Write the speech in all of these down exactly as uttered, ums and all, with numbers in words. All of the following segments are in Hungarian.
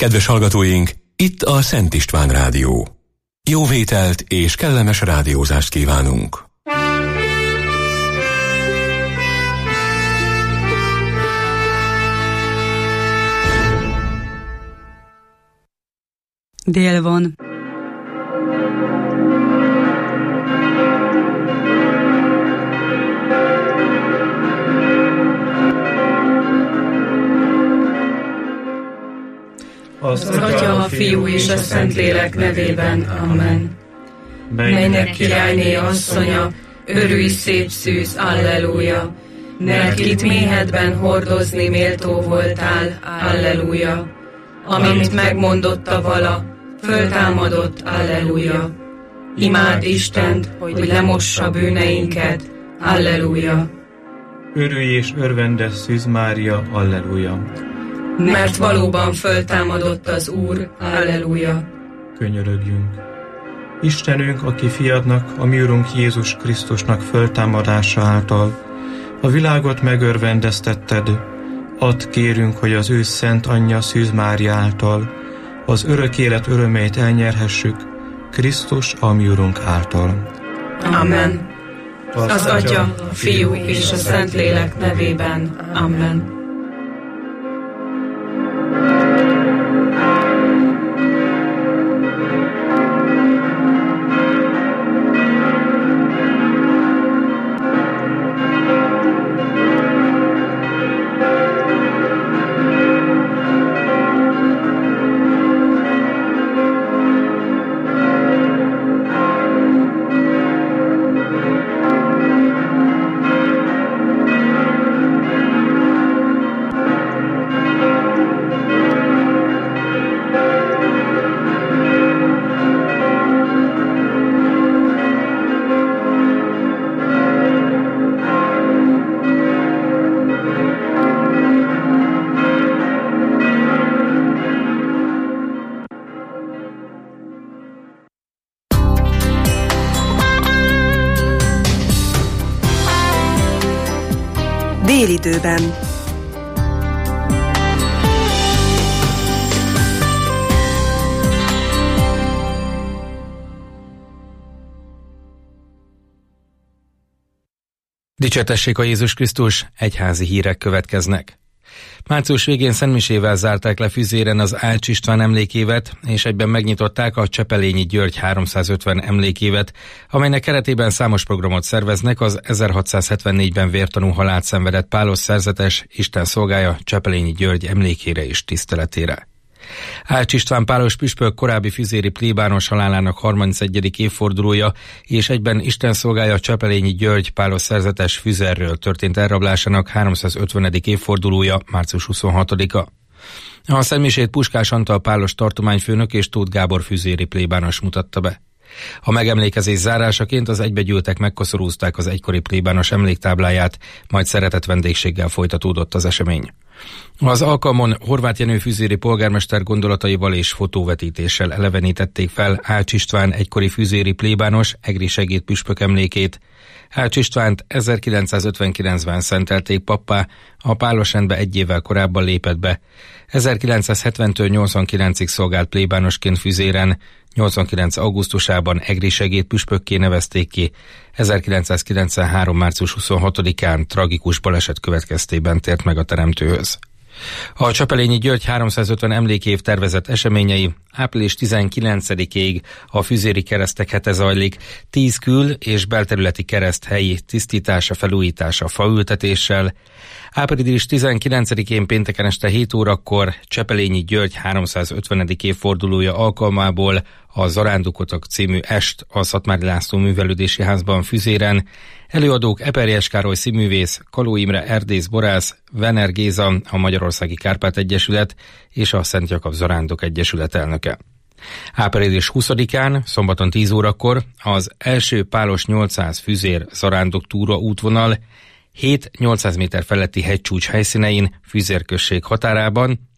Kedves hallgatóink, itt a Szent István Rádió. Jó vételt és kellemes rádiózást kívánunk! Dél van. Az Atya, a Fiú és a Szentlélek nevében. Amen. Mennynek királyné asszonya, örülj szép szűz, alleluja! Mert itt méhedben hordozni méltó voltál, alleluja! Amint megmondotta vala, föltámadott, alleluja! Imád Istent, hogy lemossa bűneinket, alleluja! Örülj és örvendes Szűz Mária, alleluja! Mert valóban föltámadott az Úr, alleluja! Könyörögjünk! Istenünk, aki fiadnak, a mi Urunk Jézus Krisztusnak föltámadása által a világot megörvendeztetted, add kérünk, hogy az ő szent anyja Szűz Mária által az örök élet örömeit elnyerhessük, Krisztus, a mi Urunk által. Amen. Az, az Atya, a Fiú és a Szentlélek nevében. Amen. Délidőben. Dicsértessék a Jézus Krisztus, egyházi hírek következnek. Március végén szentmisével zárták le Füzéren az Ács István emlékévet, és egyben megnyitották a Csepelényi György háromszázötven emlékévet, amelynek keretében számos programot szerveznek az ezerhatszázhetvennégyben vértanú halált szenvedett pálos szerzetes Isten szolgája Csepelényi György emlékére és tiszteletére. Ács István pálos püspök korábbi füzéri plébános halálának harmincegyedik évfordulója és egyben Isten szolgája Csepelényi György pálos szerzetes Füzerről történt elrablásának háromszázötvenedik évfordulója március huszonhatodika. A szentmisét Puskás Antal pálos tartományfőnök és Tóth Gábor füzéri plébános mutatta be. A megemlékezés zárásaként az egybegyűltek megkoszorúzták az egykori plébános emléktábláját, majd szeretett vendégséggel folytatódott az esemény. Az alkalmon Horváth Jenő füzéri polgármester gondolataival és fotóvetítéssel elevenítették fel Ács István egykori füzéri plébános egri segédpüspök emlékét. Ács Istvánt ezerkilencszázötvenkilencben szentelték pappá, a pálosrendbe egy évvel korábban lépett be. ezerkilencszázhetventől nyolcvankilencig szolgált plébánosként Füzéren, nyolcvankilenc augusztusában egri segédpüspökké nevezték ki, ezerkilencszázkilencvenhárom március huszonhatodikán tragikus baleset következtében tért meg a teremtőhöz. A Csepelényi György háromszázötven emlékév tervezett eseményei április tizenkilencedikéig a füzéri keresztek hete zajlik, tíz kül- és belterületi kereszt helyi tisztítása, felújítása, faültetéssel. Április tizenkilencedikén pénteken este hét órakor Csepelényi György háromszázötvenedik évfordulója alkalmából a Zarándukotok című est a Szatmári László Művelődési Házban Füzéren. Előadók Eperjes Károly színművész, Kaló Imre erdész borász, Vener Géza, a Magyarországi Kárpát Egyesület és a Szent Jakab Zarándok Egyesület elnöke. Április huszadikán, szombaton tíz órakor az első pálos nyolcszáz füzér zarándok túra útvonal hét-nyolcszáz méter feletti hegycsúcs helyszínein, Füzér község határában,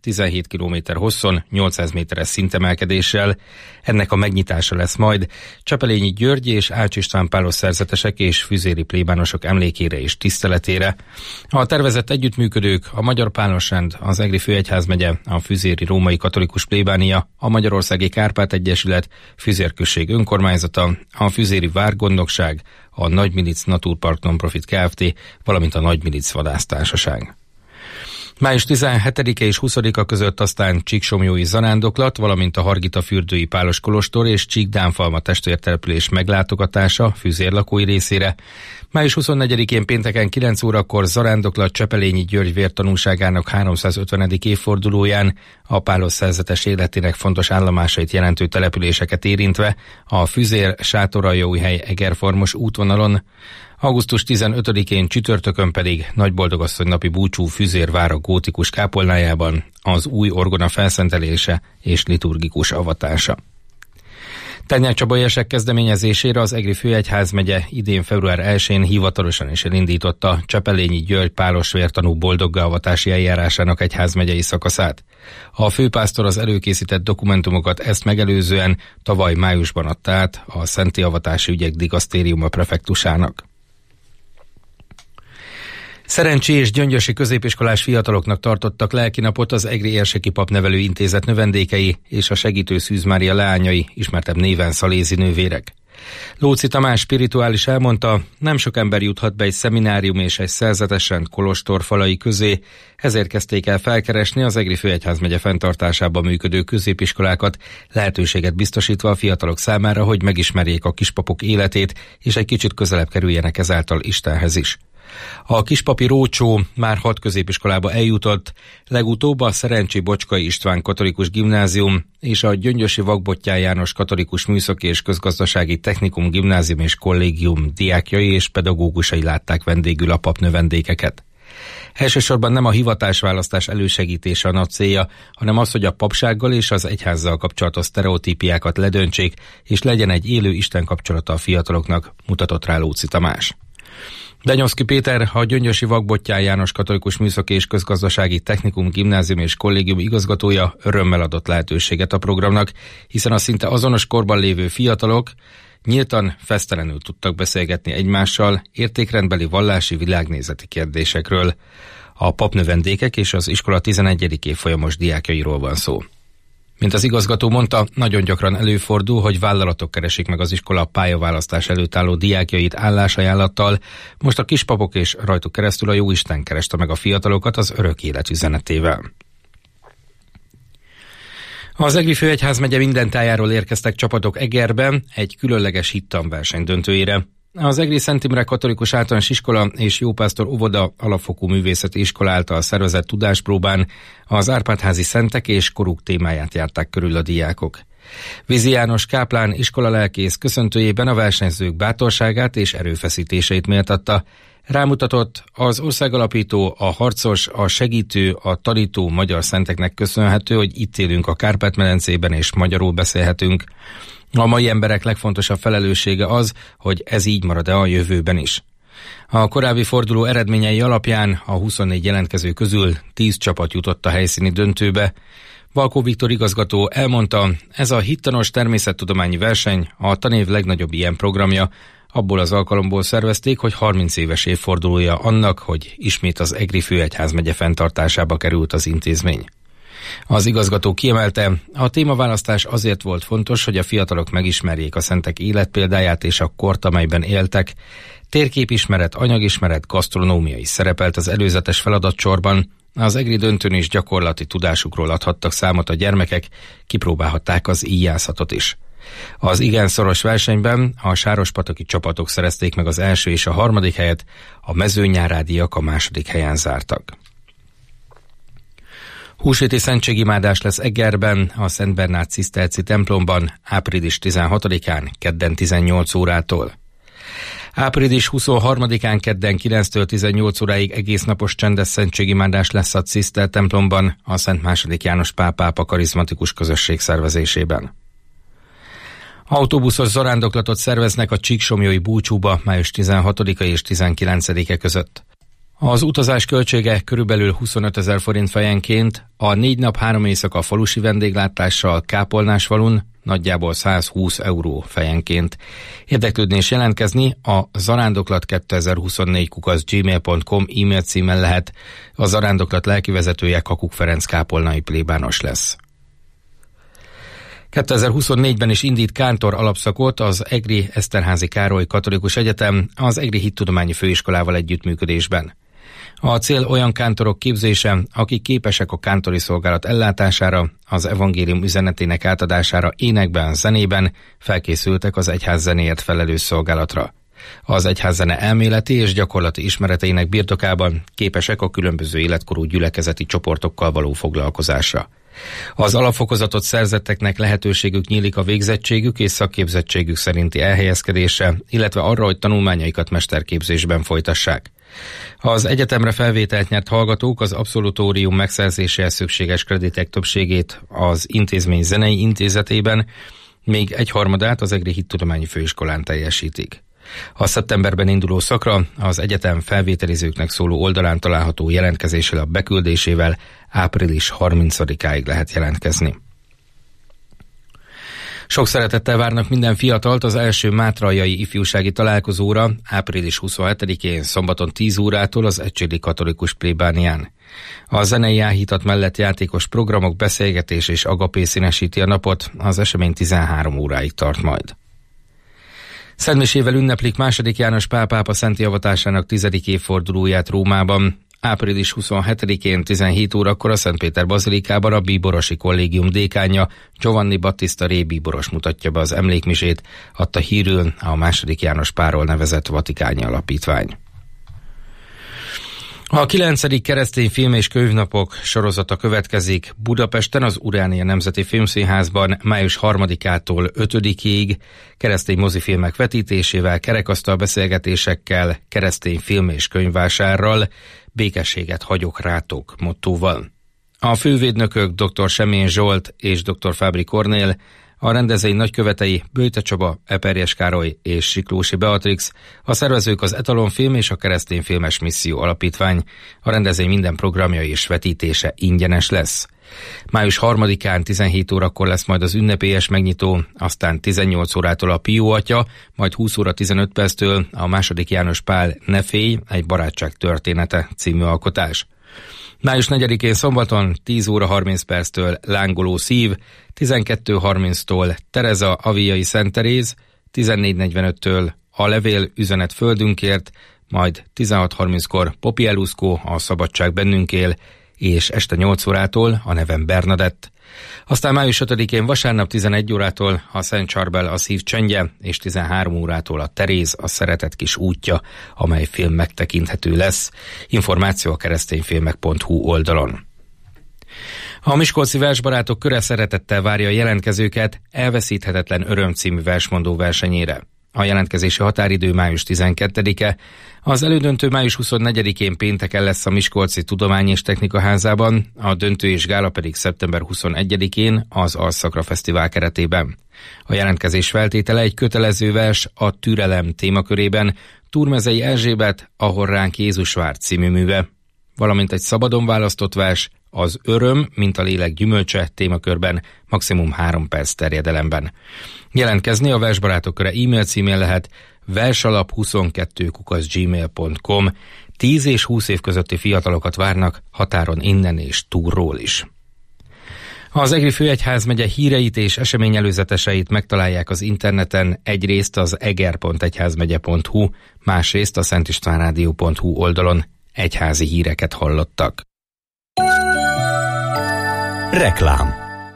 tizenhét kilométer hosszon, nyolcszáz méteres szintemelkedéssel. Ennek a megnyitása lesz majd Csepelényi György és Ács István pálos szerzetesek és füzéri plébánosok emlékére és tiszteletére. A tervezett együttműködők a Magyar Pálosrend, az Egri Főegyházmegye, a Füzéri Római Katolikus Plébánia, a Magyarországi Kárpát Egyesület, Füzérközség önkormányzata, a Füzéri Várgondnokság, a Nagymilic Naturpark Nonprofit Kft., valamint a Nagymilic Vadásztársaság. május tizenhetedike és huszadika között aztán Csíksomlyói zarándoklat, valamint a Hargitafürdői Pálos kolostor és Csíkdánfalma testvértelepülés meglátogatása Füzér lakói részére. május huszonnegyedikén pénteken kilenc órakor zarándoklat Csepelényi György vértanúságának háromszázötvenedik évfordulóján a pálos szerzetes életének fontos állomásait jelentő településeket érintve a Füzér Sátoraljóhely Egerfarmos útvonalon, augusztus tizenötödikén csütörtökön pedig Nagyboldogasszony napi búcsú Füzér vára gótikus kápolnájában az új orgona felszentelése és liturgikus avatása. Tányár Csaba érsek kezdeményezésére az Egri Főegyházmegye idén február elsején hivatalosan is elindította Csepelényi György pálos vértanú boldoggá avatási eljárásának egyházmegyei szakaszát. A főpásztor az előkészített dokumentumokat ezt megelőzően tavaly májusban adta át a Szenti Avatási Ügyek Digasztériuma prefektusának. Szerencsi és gyöngyösi középiskolás fiataloknak tartottak lelkinapot az Egri Érseki Papnevelő Intézet növendékei és a Segítő Szűz Mária leányai, ismertebb néven Szalézi nővérek. Lóczy Tamás spirituális elmondta, nem sok ember juthat be egy szeminárium és egy szerzetesen kolostor falai közé, ezért kezdték el felkeresni az Egri Főegyházmegye fenntartásában működő középiskolákat, lehetőséget biztosítva a fiatalok számára, hogy megismerjék a kispapok életét, és egy kicsit közelebb kerüljenek ezáltal Istenhez is. A kispapi rócsó már hat középiskolába eljutott, legutóbb a Szerencsi Bocskai István Katolikus Gimnázium és a Gyöngyösi Vakbottyán János Katolikus Műszaki és Közgazdasági Technikum Gimnázium és Kollégium diákjai és pedagógusai látták vendégül a papnövendékeket. Elsősorban nem a hivatásválasztás elősegítése a nagy célja, hanem az, hogy a papsággal és az egyházzal kapcsolatos sztereotípiákat ledöntsék, és legyen egy élő Isten kapcsolata a fiataloknak, mutatott rá Lóczy Tamás. Denyovszky Péter, a Gyöngyösi Vakbottyán János Katolikus Műszaki és Közgazdasági Technikum Gimnázium és Kollégium igazgatója örömmel adott lehetőséget a programnak, hiszen a szinte azonos korban lévő fiatalok nyíltan, fesztelenül tudtak beszélgetni egymással értékrendbeli, vallási, világnézeti kérdésekről. A papnövendékek és az iskola tizenegyedik évfolyamos diákjairól van szó. Mint az igazgató mondta, nagyon gyakran előfordul, hogy vállalatok keresik meg az iskola pályaválasztás előtt álló diákjait állásajánlattal, most a kispapok és rajtuk keresztül a Jóisten kereste meg a fiatalokat az örök élet üzenetével. Az Egri Főegyházmegye minden tájáról érkeztek csapatok Egerben egy különleges hittanverseny döntőjére. Az Egri Szent Imre Katolikus Általános Iskola és Jópásztor óvoda alapfokú művészeti iskola által szervezett tudáspróbán az Árpád-házi szentek és koruk témáját járták körül a diákok. Vizi János káplán iskolalelkész köszöntőjében a versenyzők bátorságát és erőfeszítéseit méltatta. Rámutatott, az országalapító, a harcos, a segítő, a tanító magyar szenteknek köszönhető, hogy itt élünk a Kárpát-medencében és magyarul beszélhetünk. A mai emberek legfontosabb felelőssége az, hogy ez így marad-e a jövőben is. A korábbi forduló eredményei alapján a huszonnégy jelentkező közül tíz csapat jutott a helyszíni döntőbe. Valkó Viktor igazgató elmondta, ez a hittanos természettudományi verseny a tanév legnagyobb ilyen programja. Abból az alkalomból szervezték, hogy harminc éves évfordulója annak, hogy ismét az Egri Főegyházmegye fenntartásába került az intézmény. Az igazgató kiemelte, a témaválasztás azért volt fontos, hogy a fiatalok megismerjék a szentek életpéldáját és a kort, amelyben éltek. Térképismeret, anyagismeret, gasztronómia is szerepelt az előzetes feladatsorban. Az Egri döntőn is gyakorlati tudásukról adhattak számot a gyermekek, kipróbálhatták az íjászatot is. Az igen szoros versenyben a sárospataki csapatok szerezték meg az első és a harmadik helyet, a mezőnyárádiak a második helyen zártak. Húsvéti szentségimádás lesz Egerben, a Szent Bernát Ciszterci templomban április tizenhatodikán, kedden tizennyolc órától. április huszonharmadikán kedden kilenctől tizennyolc óráig egésznapos csendes szentségimádás lesz a Ciszter templomban, a Szent második János Pál pápa karizmatikus közösség szervezésében. Autóbuszos zarándoklatot szerveznek a Csíksomlyói búcsúba május tizenhatodika és tizenkilencedike között. Az utazás költsége körülbelül huszonöt ezer forint fejenként, a négy nap három éjszaka falusi vendéglátással Kápolnásfalun nagyjából százhúsz euró fejenként. Érdeklődni és jelentkezni a zarándoklat kétezer-huszonnégy kukac gmail pont com e-mail címen lehet. A zarándoklat lelkivezetője Kakuk Ferenc kápolnai plébános lesz. kétezer-huszonnégyben is indít kántor alapszakot az Egri Eszterházy Károly Katolikus Egyetem az Egri Hittudományi Főiskolával együttműködésben. A cél olyan kántorok képzése, akik képesek a kántori szolgálat ellátására, az evangélium üzenetének átadására énekben, zenében, felkészültek az egyház zenéért felelős szolgálatra. Az egyházzene elméleti és gyakorlati ismereteinek birtokában képesek a különböző életkorú gyülekezeti csoportokkal való foglalkozásra. Az alapfokozatot szerzetteknek lehetőségük nyílik a végzettségük és szakképzettségük szerinti elhelyezkedésre, illetve arra, hogy tanulmányaikat mesterképzésben folytassák. Az egyetemre felvételt nyert hallgatók az abszolutórium megszerzéséhez szükséges kreditek többségét az intézmény zenei intézetében, még egyharmadát az Egri Hittudományi Főiskolán teljesítik. A szeptemberben induló szakra az egyetem felvételizőknek szóló oldalán található jelentkezéslap beküldésével április harmincadikáig lehet jelentkezni. Sok szeretettel várnak minden fiatalt az első mátraljai ifjúsági találkozóra április huszonhetedikén szombaton tíz órától az Ecsedi Katolikus plébánián. A zenei áhítat mellett játékos programok, beszélgetés és agapé színesíti a napot, az esemény tizenhárom óráig tart majd. Szentmisével ünneplik második János Pál pápa szenti avatásának tizedik évfordulóját Rómában. április huszonhetedikén tizenhét órakor a Szent Péter bazilikában a bíborosi kollégium dékánja Giovanni Battista Re bíboros mutatja be az emlékmisét, adta hírül a második János Pálról nevezett Vatikáni Alapítvány. A kilencedik keresztény film- és könyvnapok sorozata következik Budapesten az Uránia Nemzeti Filmszínházban május harmadikától ötödikéig, keresztény mozifilmek vetítésével, kerekasztal beszélgetésekkel, keresztény film- és könyvvásárral, békességet hagyok rátok mottóval. A fővédnökök dr. Semjén Zsolt és dr. Fábri Kornél, a rendezői nagykövetei Böjte Csaba, Eperjes Károly és Siklósi Beatrix, a szervezők az Etalon Film és a Keresztény Filmes Misszió Alapítvány. A rendezvény minden programja és vetítése ingyenes lesz. május harmadikán tizenhét órakor lesz majd az ünnepélyes megnyitó, aztán tizennyolc órától a Pió Atya, majd húsz óra tizenöt perctől a második János Pál Ne félj, egy barátság története című alkotás. május negyedikén szombaton tíz óra harminc perctől Lángoló szív, tizenkettő harminctól Tereza Aviai Szent Teréz, tizennégy negyvenöttől A levél üzenet földünkért, majd tizenhat harminckor Popi Eluszkó, a szabadság bennünk él, és este nyolc órától a nevem Bernadett. Aztán május ötödikén vasárnap tizenegy órától a Szent Csarbel a szív csendje, és tizenhárom órától a Teréz a szeretet kis útja, amely film megtekinthető lesz. Információ a keresztényfilmek pont hu oldalon. A Miskolci Versbarátok köre szeretettel várja a jelentkezőket Elveszíthetetlen öröm című versmondó versenyére. A jelentkezési határidő május tizenkettedike, az elődöntő május huszonnegyedikén pénteken lesz a Miskolci Tudomány és Technika Házában, a döntő és gála pedig szeptember huszonegyedikén az Alszakra Fesztivál keretében. A jelentkezés feltétele egy kötelező vers a Türelem témakörében, Túrmezei Erzsébet, Ahol ránk Jézus vár című műve, valamint egy szabadon választott vers, az Öröm, mint a lélek gyümölcse témakörben, maximum három perc terjedelemben. Jelentkezni a Versbarátok köre e-mail címén lehet versalap huszonkettő kukac gmail pont com. tíz és húsz év közötti fiatalokat várnak határon innen és túlról is. Az Egri Főegyházmegye híreit és eseményelőzeteseit megtalálják az interneten, egyrészt az eger pont egyházmegye pont hu, másrészt a szentistvánrádió pont hu oldalon. Egyházi híreket hallottak. Reklám.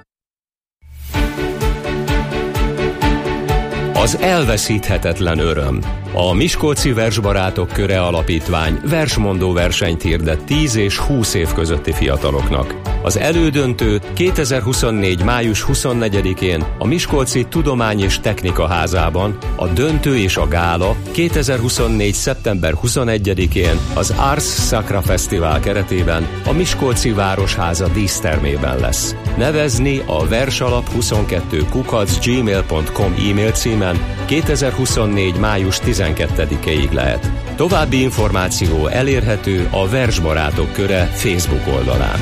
Az elveszíthetetlen öröm. A Miskolci Versbarátok köre alapítvány versmondó versenyt hirdet tíz és húsz év közötti fiataloknak. Az elődöntő kétezer-huszonnégy május huszonnegyedikén a Miskolci Tudomány és Technika Házában, a döntő és a gála kétezer-huszonnégy szeptember huszonegyedikén az Ars Sacra Fesztivál keretében a Miskolci Városháza dísztermében lesz. Nevezni a versalap huszonkettő kukac gmail pont com e-mail címen kétezer-huszonnégy május tizenkettedikéig lehet. További információ elérhető a Versbarátok Köre Facebook oldalán.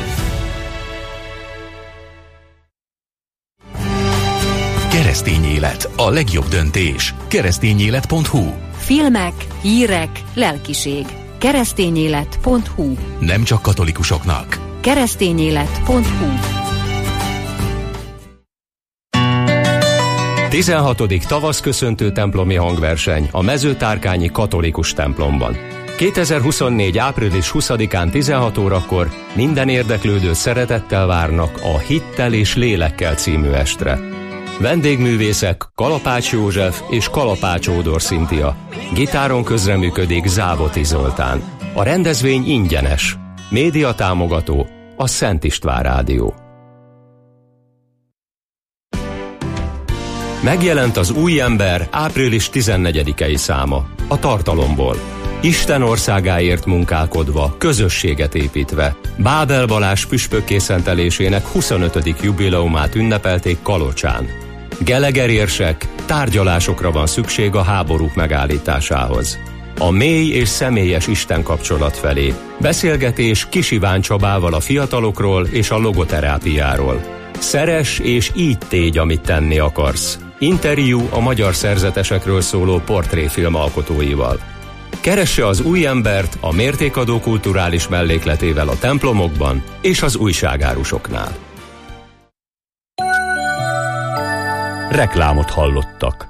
Keresztény élet, a legjobb döntés. keresztényélet pont hu. Filmek, hírek, lelkiség. keresztényélet pont hu. Nem csak katolikusoknak. keresztényélet pont hu. tizenhatodik tavaszköszöntő templomi hangverseny a Mezőtárkányi katolikus templomban. kétezer-huszonnégy. április huszadikán tizenhat órakor minden érdeklődőt szeretettel várnak a Hittel és Lélekkel című estre. Vendégművészek Kalapács József és Kalapács Ódor Szintia. Gitáron közreműködik Závoti Zoltán. A rendezvény ingyenes. Média támogató a Szent István Rádió. Megjelent az Új ember április tizennegyedikei száma, a tartalomból. Isten országáért munkálkodva, közösséget építve. Bábel Balázs püspökké szentelésének huszonötödik jubileumát ünnepelték Kalocsán. Geleger érsek, tárgyalásokra van szükség a háborúk megállításához. A mély és személyes Isten kapcsolat felé. Beszélgetés Kis Iván Csabával a fiatalokról és a logoterápiáról. Szeress és így tégy, amit tenni akarsz. Interjú a magyar szerzetesekről szóló portréfilm alkotóival. Keresse az Új embert a mértékadó kulturális mellékletével a templomokban és az újságárusoknál. Reklámot hallottak.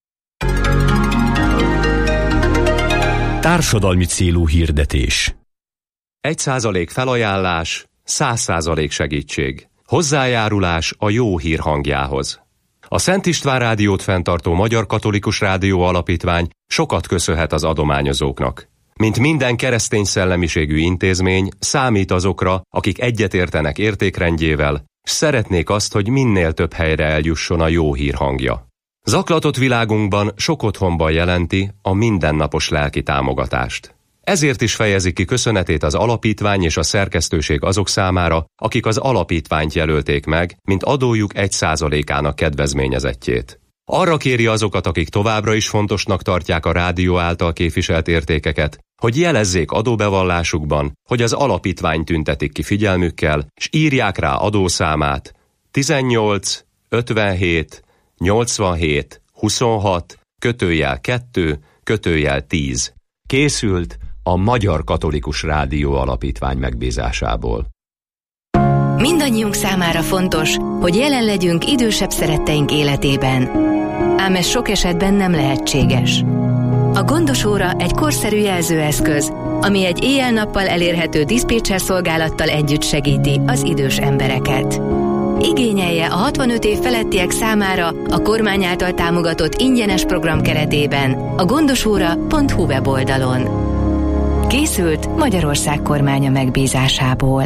Társadalmi célú hirdetés. Egy százalék felajánlás, száz százalék segítség. Hozzájárulás a jó hír hangjához. A Szent István Rádiót fenntartó Magyar Katolikus Rádió Alapítvány sokat köszönhet az adományozóknak. Mint minden keresztény szellemiségű intézmény, számít azokra, akik egyetértenek értékrendjével, s szeretnék azt, hogy minél több helyre eljusson a jó hír hangja. Zaklatott világunkban sok otthonban jelenti a mindennapos lelki támogatást. Ezért is fejezi ki köszönetét az alapítvány és a szerkesztőség azok számára, akik az alapítványt jelölték meg, mint adójuk egy százalékának kedvezményezettjét. Arra kéri azokat, akik továbbra is fontosnak tartják a rádió által képviselt értékeket, hogy jelezzék adóbevallásukban, hogy az alapítvány tüntetik ki figyelmükkel, és írják rá adószámát tizennyolc ötvenhét nyolcvanhét huszonhat kötőjel kettő kötőjel tíz. Készült a Magyar Katolikus Rádió Alapítvány megbízásából. Mindannyiunk számára fontos, hogy jelen legyünk idősebb szeretteink életében. Ám ez sok esetben nem lehetséges. A gondos óra egy korszerű jelzőeszköz, ami egy éjjel-nappal elérhető diszpécser szolgálattal együtt segíti az idős embereket. Igényelje a hatvanöt év felettiek számára a kormány által támogatott ingyenes program keretében a gondosóra pont hu weboldalon. Készült Magyarország kormánya megbízásából.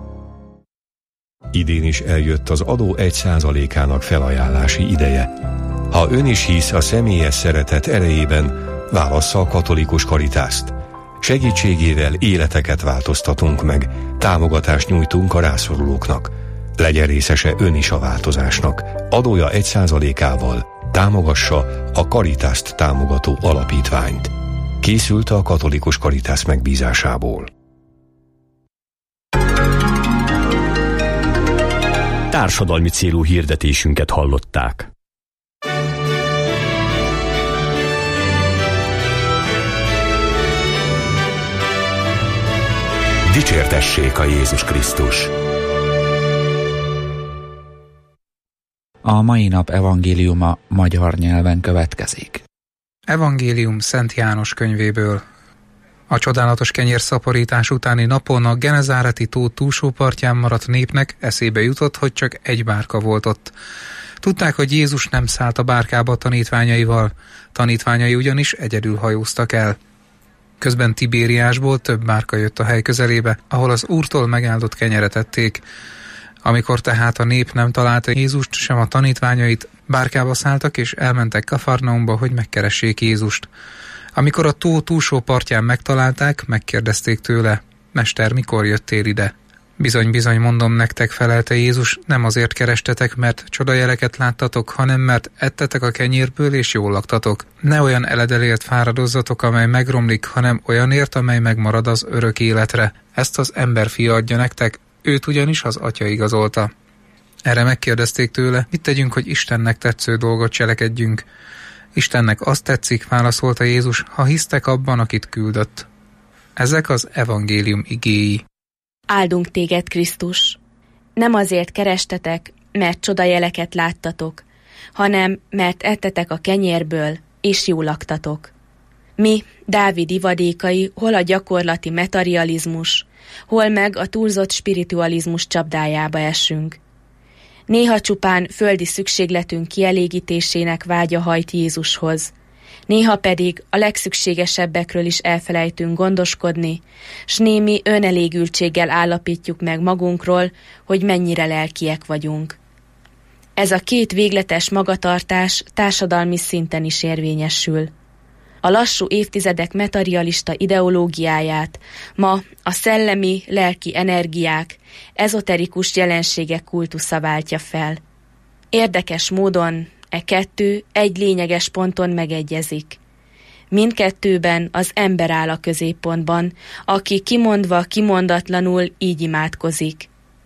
Idén is eljött az adó egy százalékának felajánlási ideje. Ha ön is hisz a személyes szeretet erejében, válassza a katolikus Karitászt. Segítségével életeket változtatunk meg, támogatást nyújtunk a rászorulóknak. Legyen részese ön is a változásnak. Adója egy százalékával támogassa a Karitászt támogató alapítványt. Készült a katolikus Karitász megbízásából. Társadalmi célú hirdetésünket hallották. Dicsértessék a Jézus Krisztus! A mai nap evangéliuma magyar nyelven következik. Evangélium Szent János könyvéből. A csodálatos kenyérszaporítás utáni napon a Genezáreti tó túlsó partján maradt népnek eszébe jutott, hogy csak egy bárka volt ott. Tudták, hogy Jézus nem szállt a bárkába a tanítványaival, tanítványai ugyanis egyedül hajóztak el. Közben Tibériásból több bárka jött a hely közelébe, ahol az Úrtól megáldott kenyeret ették. Amikor tehát a nép nem találta Jézust, sem a tanítványait, bárkába szálltak és elmentek Kafarnaumba, hogy megkeressék Jézust. Amikor a tó túlsó partján megtalálták, megkérdezték tőle: Mester, mikor jöttél ide? Bizony-bizony mondom nektek, felelte Jézus, nem azért kerestetek, mert csodajeleket láttatok, hanem mert ettetek a kenyérből és jól laktatok. Ne olyan eledelért fáradozzatok, amely megromlik, hanem olyanért, amely megmarad az örök életre. Ezt az emberfia adja nektek, őt ugyanis az Atya igazolta. Erre megkérdezték tőle, mit tegyünk, hogy Istennek tetsző dolgot cselekedjünk. Istennek azt tetszik, válaszolta Jézus, ha hisztek abban, akit küldött. Ezek az evangélium igéi. Áldunk téged, Krisztus! Nem azért kerestetek, mert csodajeleket láttatok, hanem mert ettetek a kenyérből, és jól laktatok. Mi, Dávid ivadékai, hol a gyakorlati materializmus, hol meg a túlzott spiritualizmus csapdájába esünk. Néha csupán földi szükségletünk kielégítésének vágya hajt Jézushoz, néha pedig a legszükségesebbekről is elfelejtünk gondoskodni, s némi önelégültséggel állapítjuk meg magunkról, hogy mennyire lelkiek vagyunk. Ez a két végletes magatartás társadalmi szinten is érvényesül. A lassú évtizedek materialista ideológiáját ma a szellemi, lelki energiák, ezoterikus jelenségek kultusza váltja fel. Érdekes módon e kettő egy lényeges ponton megegyezik. Mindkettőben az ember áll a középpontban, aki kimondva, kimondatlanul így imádkozik.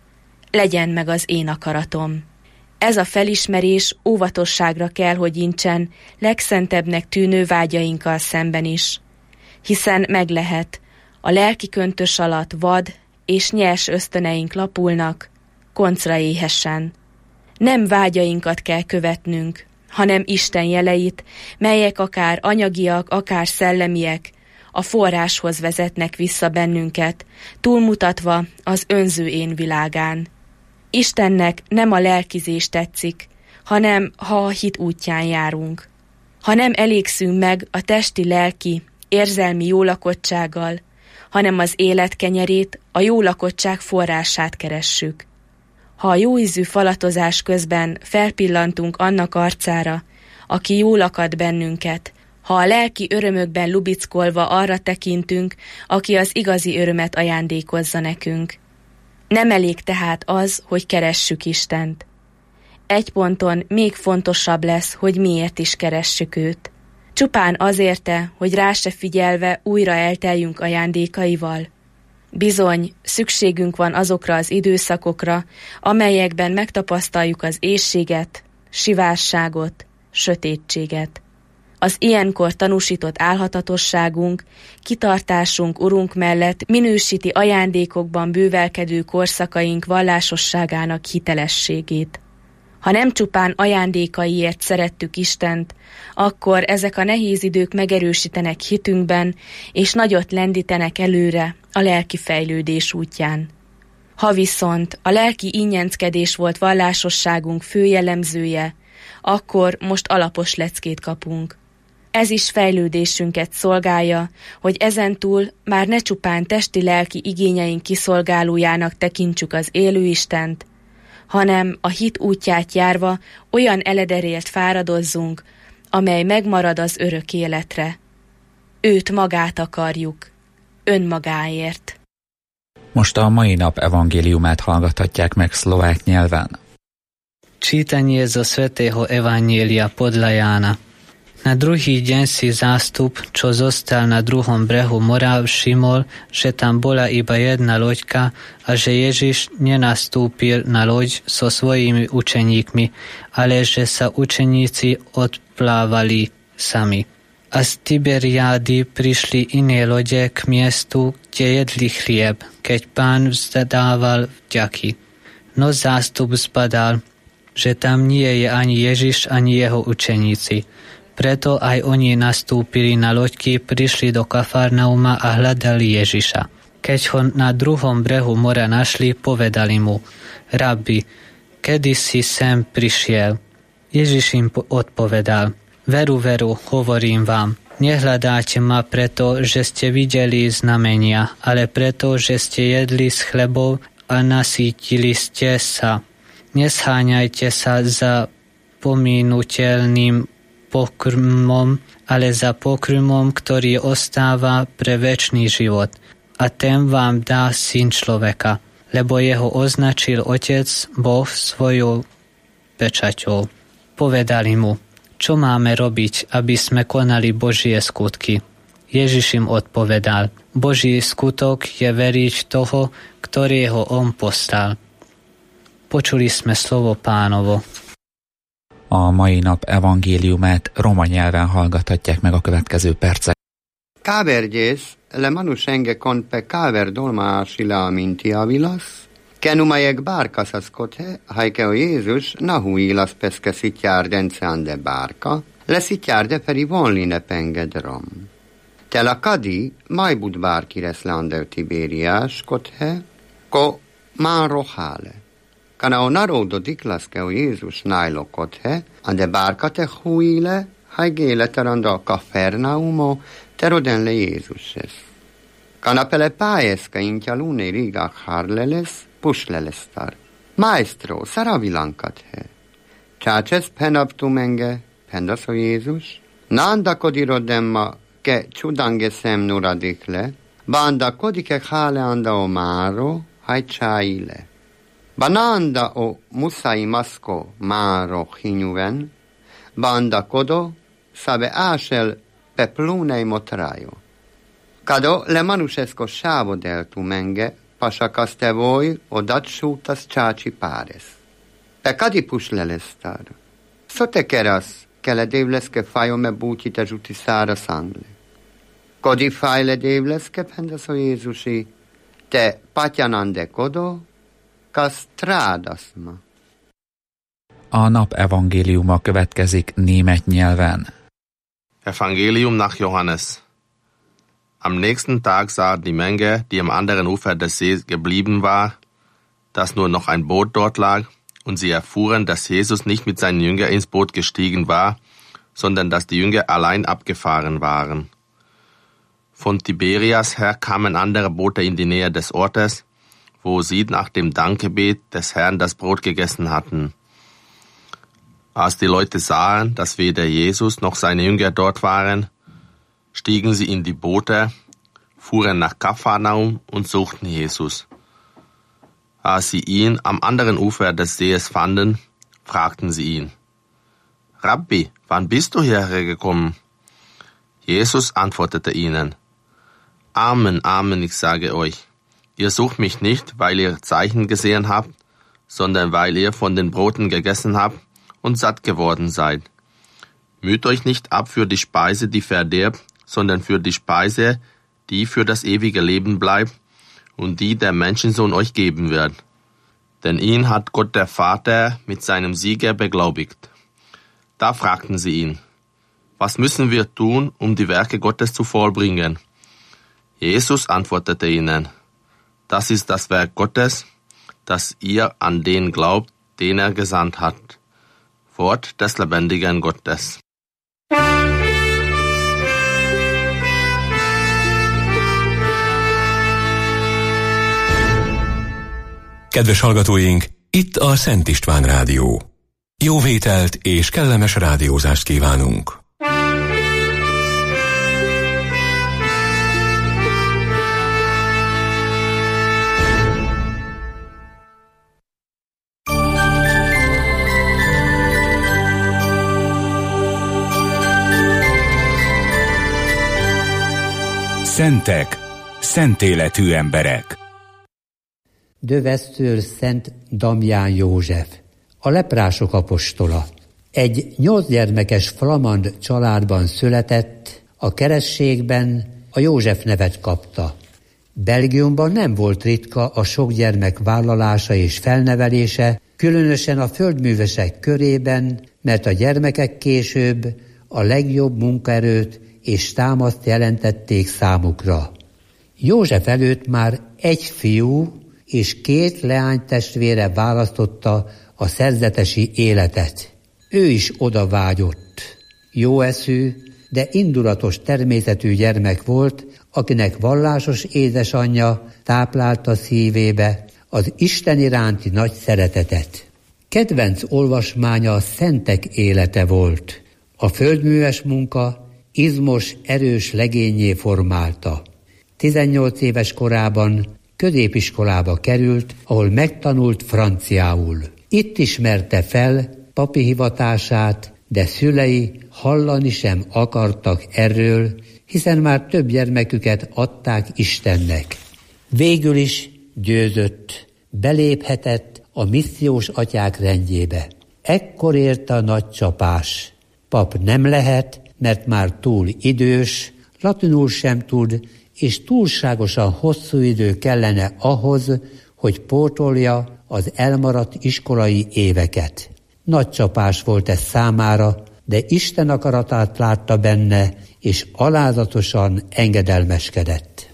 Legyen meg az én akaratom. Ez a felismerés óvatosságra kell, hogy incsen legszentebbnek tűnő vágyainkkal szemben is, hiszen meg lehet, a lelki köntös alatt vad és nyers ösztöneink lapulnak, koncra éhesen. Nem vágyainkat kell követnünk, hanem Isten jeleit, melyek akár anyagiak, akár szellemiek, a forráshoz vezetnek vissza bennünket, túlmutatva az önző én világán. Istennek nem a lelkizés tetszik, hanem ha a hit útján járunk. Ha nem elégszünk meg a testi-lelki, érzelmi jólakottsággal, hanem az élet kenyerét, a jólakottság forrását keressük. Ha a jóízű falatozás közben felpillantunk annak arcára, aki jól akad bennünket, ha a lelki örömökben lubickolva arra tekintünk, aki az igazi örömet ajándékozza nekünk. Nem elég tehát az, hogy keressük Istent. Egy ponton még fontosabb lesz, hogy miért is keressük őt. Csupán azért-e, hogy rá se figyelve újra elteljünk ajándékaival? Bizony, szükségünk van azokra az időszakokra, amelyekben megtapasztaljuk az éhséget, sivárságot, sötétséget. Az ilyenkor tanúsított álhatatosságunk, kitartásunk Urunk mellett minősíti ajándékokban bővelkedő korszakaink vallásosságának hitelességét. Ha nem csupán ajándékaiért szerettük Istent, akkor ezek a nehéz idők megerősítenek hitünkben, és nagyot lendítenek előre a lelki fejlődés útján. Ha viszont a lelki ingyenckedés volt vallásosságunk fő jellemzője, akkor most alapos leckét kapunk. Ez is fejlődésünket szolgálja, hogy ezentúl már ne csupán testi-lelki igényeink kiszolgálójának tekintsük az élő Istent, hanem a hit útját járva olyan elederért fáradozzunk, amely megmarad az örök életre. Őt magát akarjuk, önmagáért. Most a mai nap evangéliumát hallgathatják meg szlovák nyelven. Čítanie zo svätého Evanjelia podľa Jána. Na druhý deň si zástup, čo zostal na druhom brehu mora, všimol, že tam bola iba jedna loďka a že Ježiš nenastúpil na loď so svojimi učeníkmi, ale že sa učeníci odplávali sami. A z Tiberiády prišli iné lode k miestu, kde jedli chlieb, keď Pán vzdával vďaky. No zástup zbadal, že tam nie je ani Ježiš, ani jeho učeníci. Preto aj oni nastúpili na loďky, prišli do Kafarnauma a hľadali Ježiša. Keď ho na druhom brehu mora našli, povedali mu: Rabbi, kedy si sem prišiel? Ježiš im odpovedal: Veru, veru, hovorím vám, nehľadáte ma preto, že ste videli znamenia, ale preto, že ste jedli z chlebov a nasýtili ste sa. Nesháňajte sa za pominuteľným pokrmom, ale za pokrmom, ktorý ostáva pre večný život. A ten vám dá Syn človeka, lebo jeho označil Otec Boh svojou pečaťou. Povedali mu, čo máme robiť, aby sme konali Božie skutky. Ježiš im odpovedal, Boží skutok je veriť toho, ktorého on poslal. Počuli sme slovo Pánovo. A mai nap evangéliumát roma nyelven hallgathatják meg a következő percek. Kavergyész le manusenge kon pe kaver dolmaasila minti avilas, kenumajek bárkaszas kothe, hajke o Jézus nahu ilas peske szitjárdense ande bárka, le szitjárde peri vonline pengedrom. Tela kadi majbud bárkires le ande Tibériás kothe, ko man rohale. Kana o narodo diklaske o Jézus najlo kothe, ande bárkate huile, hajgéle teranda Kafernaumo, teroden le Jézuses. Kana pele pájeska intja lune rigak harleles, puslelestar. Maestro, saravilankat he. Csácses penaptu menge, pendas o Jézus. Nanda kodirodemma ke csudange sem nuradikle, banda kodike hale anda o máro, hajcsáile. Bananda o muszai masko máro hinyuven, banda kodo, sabe ásel pe plunei motrajo. Kado le manusesko šavo deltu menge, pasakaste voi odatsútas csácsi páres. Pe kadi puslelestar. Sote keras, kele devleske fajome búti te zsuti szára sangle. Kodi fajle devleske pendas o Jézusi, te patyanande kodo, kas trádaszma. A nap evangéliuma következik német nyelven. Evangelium nach Johannes. Am nächsten Tag sah die Menge, die am anderen Ufer des Sees geblieben war, dass nur noch ein Boot dort lag, und sie erfuhren, dass Jesus nicht mit seinen Jüngern ins Boot gestiegen war, sondern dass die Jünger allein abgefahren waren. Von Tiberias her kamen andere Boote in die Nähe des Ortes, wo sie nach dem Dankgebet des Herrn das Brot gegessen hatten. Als die Leute sahen, dass weder Jesus noch seine Jünger dort waren, stiegen sie in die Boote, fuhren nach Kapharnaum und suchten Jesus. Als sie ihn am anderen Ufer des Sees fanden, fragten sie ihn, Rabbi, wann bist du hierher gekommen? Jesus antwortete ihnen, Amen, Amen, ich sage euch, ihr sucht mich nicht, weil ihr Zeichen gesehen habt, sondern weil ihr von den Broten gegessen habt und satt geworden seid. Müht euch nicht ab für die Speise, die verdirbt, sondern für die Speise, die für das ewige Leben bleibt und die der Menschensohn euch geben wird. Denn ihn hat Gott der Vater mit seinem Sieger beglaubigt. Da fragten sie ihn, was müssen wir tun, um die Werke Gottes zu vollbringen? Jesus antwortete ihnen, das ist das Werk Gottes, dass ihr an den glaubt, den er gesandt hat. Wort des lebendigen Gottes. Kedves hallgatóink, itt a Szent István Rádió. Jó vételt és kellemes rádiózást kívánunk! Szentek, szent életű emberek. Dövesztőr Szent Damján József, a leprások apostola. Egy nyolc gyermekes flamand családban született, a keresztségben a József nevet kapta. Belgiumban nem volt ritka a sok gyermek vállalása és felnevelése, különösen a földművesek körében, mert a gyermekek később a legjobb munkaerőt és támaszt jelentették számukra. József előtt már egy fiú és két leánytestvére választotta a szerzetesi életet. Ő is oda vágyott. Jó eszű, de indulatos természetű gyermek volt, akinek vallásos édesanyja táplálta szívébe az Isten iránti nagy szeretetet. Kedvenc olvasmánya a szentek élete volt. A földműves munka izmos, erős legényé formálta. tizennyolc éves korában középiskolába került, ahol megtanult franciául. Itt ismerte fel papi hivatását, de szülei hallani sem akartak erről, hiszen már több gyermeküket adták Istennek. Végül is győzött, beléphetett a missziós atyák rendjébe. Ekkor érte a nagy csapás. Pap nem lehet, mert már túl idős, latinul sem tud, és túlságosan hosszú idő kellene ahhoz, hogy pótolja az elmaradt iskolai éveket. Nagy csapás volt ez számára, de Isten akaratát látta benne, és alázatosan engedelmeskedett.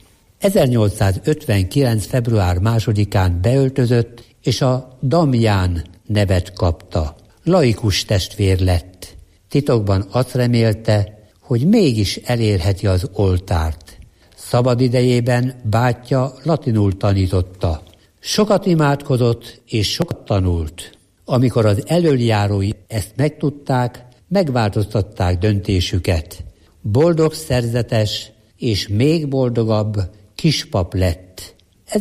ezernyolcszázötvenkilenc. február másodikán beöltözött, és a Damián nevet kapta. Laikus testvér lett. Titokban azt remélte, hogy mégis elérheti az oltárt. Szabad idejében bátyja latinul tanította. Sokat imádkozott és sokat tanult. Amikor az elöljárói ezt megtudták, megváltoztatták döntésüket. Boldog szerzetes és még boldogabb kispap lett.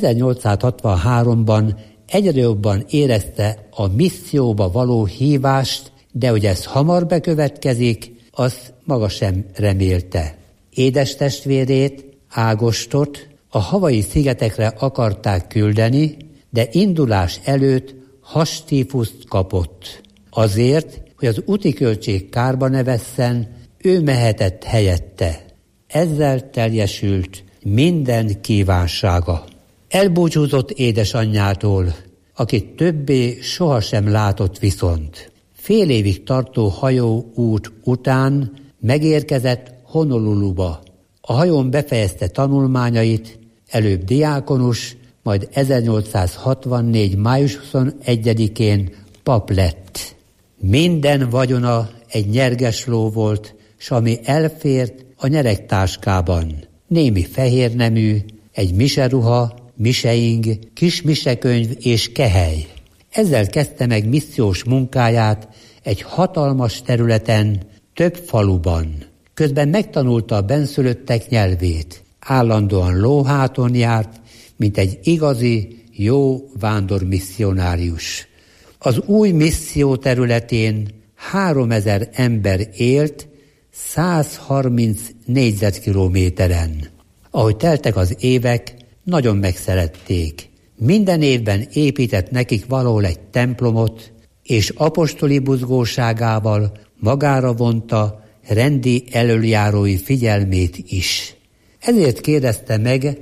ezernyolcszázhatvanháromban egyre jobban érezte a misszióba való hívást, de hogy ez hamar bekövetkezik, azt maga sem remélte. Édes testvérét, Ágostot a Hawaii szigetekre akarták küldeni, de indulás előtt hastífuszt kapott. Azért, hogy az úti költség kárba ne vesszen, ő mehetett helyette. Ezzel teljesült minden kívánsága. Elbúcsúzott édesanyjától, akit többé sohasem látott viszont. Fél évig tartó hajó út után megérkezett Honoluluba. A hajón befejezte tanulmányait, előbb diákonus, majd ezernyolcszázhatvannégy. május huszonegyedikén pap lett. Minden vagyona egy nyerges ló volt, s ami elfért a nyeregtáskában. Némi fehérnemű, egy miseruha, miseing, kis misekönyv és kehely. Ezzel kezdte meg missziós munkáját egy hatalmas területen, több faluban. Közben megtanulta a benszülöttek nyelvét. Állandóan lóháton járt, mint egy igazi, jó vándormisszionárius. Az új misszió területén háromezer ember élt százharminc négyzetkilométeren. Ahogy teltek az évek, nagyon megszerették. Minden évben épített nekik valahol egy templomot, és apostoli buzgóságával magára vonta rendi elöljárói figyelmét is. Ezért kérdezte meg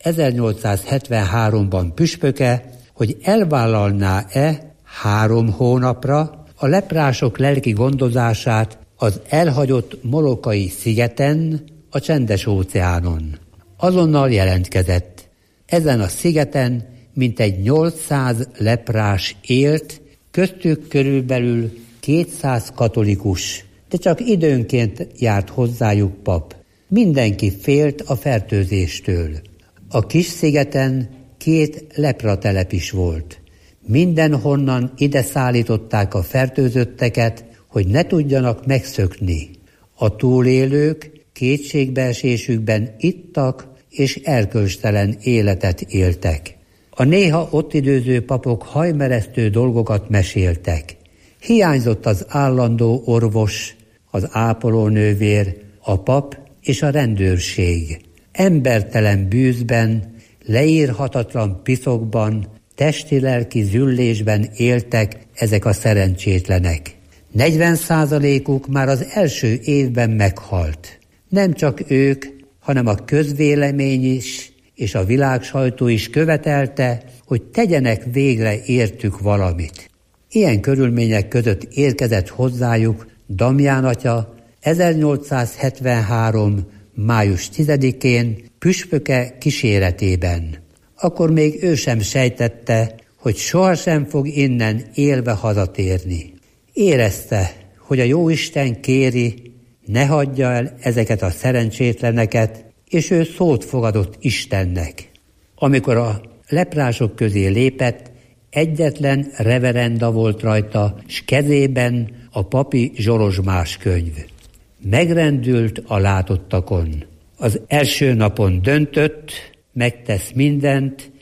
ezernyolcszázhetvenháromban püspöke, hogy elvállalná-e három hónapra a leprások lelki gondozását az elhagyott Molokai szigeten, a Csendes-óceánon. Azonnal jelentkezett. Ezen a szigeten mintegy nyolcszáz leprás élt, köztük körülbelül kétszáz katolikus, de csak időnként járt hozzájuk pap. Mindenki félt a fertőzéstől. A kis szigeten két lepratelep is volt. Mindenhonnan ide szállították a fertőzötteket, hogy ne tudjanak megszökni. A túlélők kétségbeesésükben ittak és erkölcstelen életet éltek. A néha ott időző papok hajmeresztő dolgokat meséltek. Hiányzott az állandó orvos, az ápolónővér, a pap és a rendőrség. Embertelen bűzben, leírhatatlan piszokban, testi-lelki züllésben éltek ezek a szerencsétlenek. negyven százalékuk már az első évben meghalt. Nem csak ők, hanem a közvélemény is, és a világsajtó is követelte, hogy tegyenek végre értük valamit. Ilyen körülmények között érkezett hozzájuk Damián atya ezernyolcszázhetvenhárom. május tizedikén püspöke kíséretében. Akkor még ő sem sejtette, hogy sohasem fog innen élve hazatérni. Érezte, hogy a Jóisten kéri, ne hagyja el ezeket a szerencsétleneket, és ő szót fogadott Istennek. Amikor a leprások közé lépett, egyetlen reverenda volt rajta, s kezében a papi zsorozsmás könyv. Megrendült a látottakon. Az első napon döntött, megtesz mindent,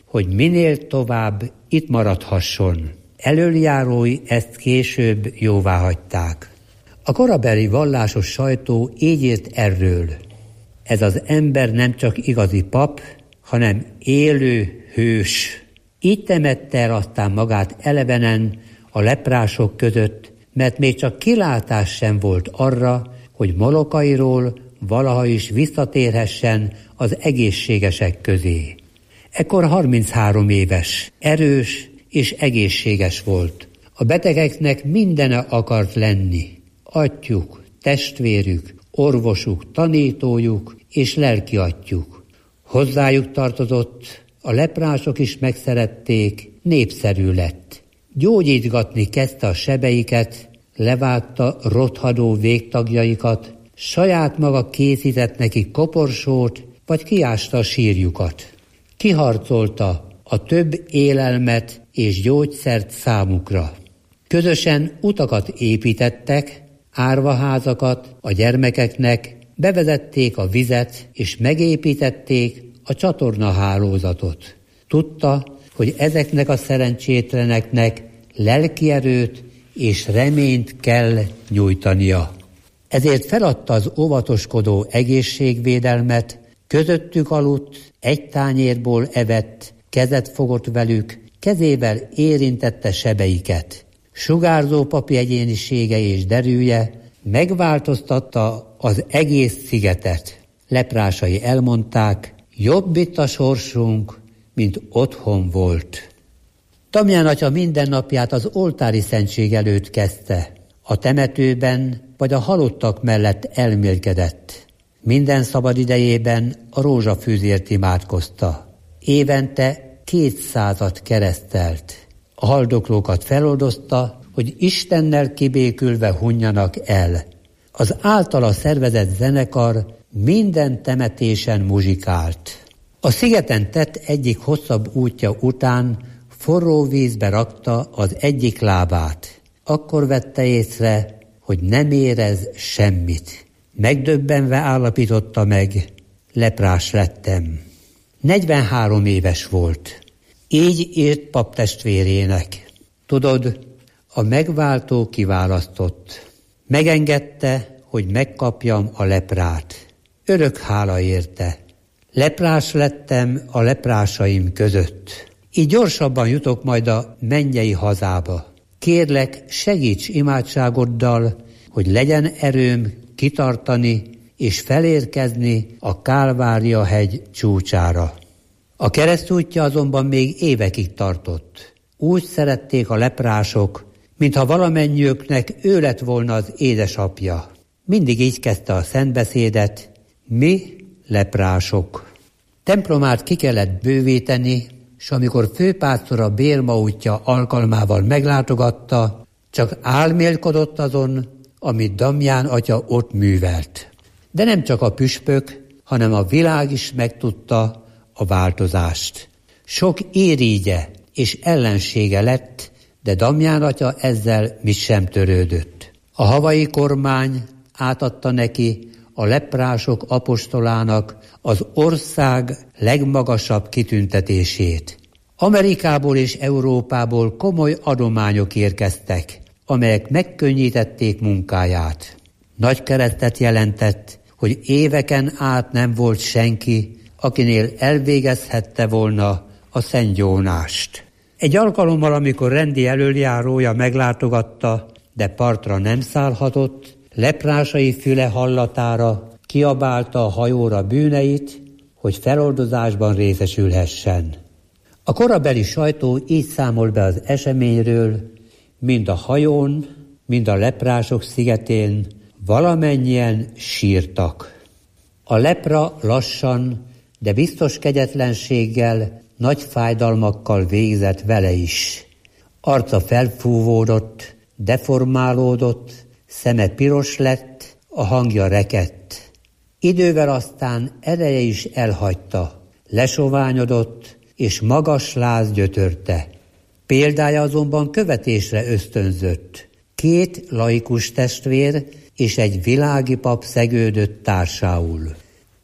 hogy minél tovább itt maradhasson. Elöljárói ezt később jóváhagyták. A korabeli vallásos sajtó így írt erről: ez az ember nem csak igazi pap, hanem élő hős. Így temette el aztán magát elevenen a leprások között, mert még csak kilátás sem volt arra, hogy Molokairól valaha is visszatérhessen az egészségesek közé. Ekkor harminchárom éves, erős és egészséges volt. A betegeknek mindene akart lenni. Atyjuk, testvérük, orvosuk, tanítójuk és lelki atyjuk. Hozzájuk tartozott, a leprások is megszerették, népszerű lett. Gyógyítgatni kezdte a sebeiket, levágta rothadó végtagjaikat, saját maga készített neki koporsót, vagy kiásta a sírjukat. Kiharcolta a több élelmet és gyógyszert számukra. Közösen utakat építettek, árvaházakat a gyermekeknek, bevezették a vizet és megépítették a csatornahálózatot. Tudta, hogy ezeknek a szerencsétleneknek lelki erőt és reményt kell nyújtania. Ezért feladta az óvatoskodó egészségvédelmet, közöttük aludt, egy tányérból evett, kezet fogott velük, kezével érintette sebeiket. Sugárzó papi egyénisége és derűje megváltoztatta az egész szigetet. Leprásai elmondták, jobb itt a sorsunk, mint otthon volt. Damján atya mindennapját az oltári szentség előtt kezdte. A temetőben vagy a halottak mellett elmélkedett. Minden szabad idejében a rózsafűzért imádkozta. Évente kétszázat keresztelt. A haldoklókat feloldozta, hogy Istennel kibékülve hunjanak el. Az általa szervezett zenekar minden temetésen muzsikált. A szigeten tett egyik hosszabb útja után forró vízbe rakta az egyik lábát. Akkor vette észre, hogy nem érez semmit. Megdöbbenve állapította meg, leprás lettem. negyvenhárom éves volt. Így írt paptestvérének. Tudod, a megváltó kiválasztott. Megengedte, hogy megkapjam a leprát. Örök hála érte. Leprás lettem a leprásaim között. Így gyorsabban jutok majd a mennyei hazába. Kérlek, segíts imádságoddal, hogy legyen erőm kitartani és felérkezni a Kálvária hegy csúcsára. A keresztútja azonban még évekig tartott. Úgy szerették a leprások, mintha valamennyiüknek ő lett volna az édesapja. Mindig így kezdte a szentbeszédet, mi leprások. Templomát ki kellett bővíteni, s amikor főpásztora Bérma útja alkalmával meglátogatta, csak álmélkodott azon, amit Damján atya ott művelt. De nem csak a püspök, hanem a világ is megtudta a változást. Sok írigye és ellensége lett, de Damján atya ezzel mit sem törődött. A havai kormány átadta neki a leprások apostolának az ország legmagasabb kitüntetését. Amerikából és Európából komoly adományok érkeztek, amelyek megkönnyítették munkáját. Nagy keresztet jelentett, hogy éveken át nem volt senki, akinél elvégezhette volna a szentgyónást. Egy alkalommal, amikor rendi elöljárója meglátogatta, de partra nem szállhatott, leprásai füle hallatára kiabálta a hajóra bűneit, hogy feloldozásban részesülhessen. A korabeli sajtó így számol be az eseményről, mind a hajón, mind a leprások szigetén valamennyien sírtak. A lepra lassan, de biztos kegyetlenséggel, nagy fájdalmakkal végzett vele is. Arca felfúvódott, deformálódott, szeme piros lett, a hangja rekedt. Idővel aztán ereje is elhagyta, lesoványodott, és magas láz gyötörte. Példája azonban követésre ösztönzött. Két laikus testvér és egy világi pap szegődött társául.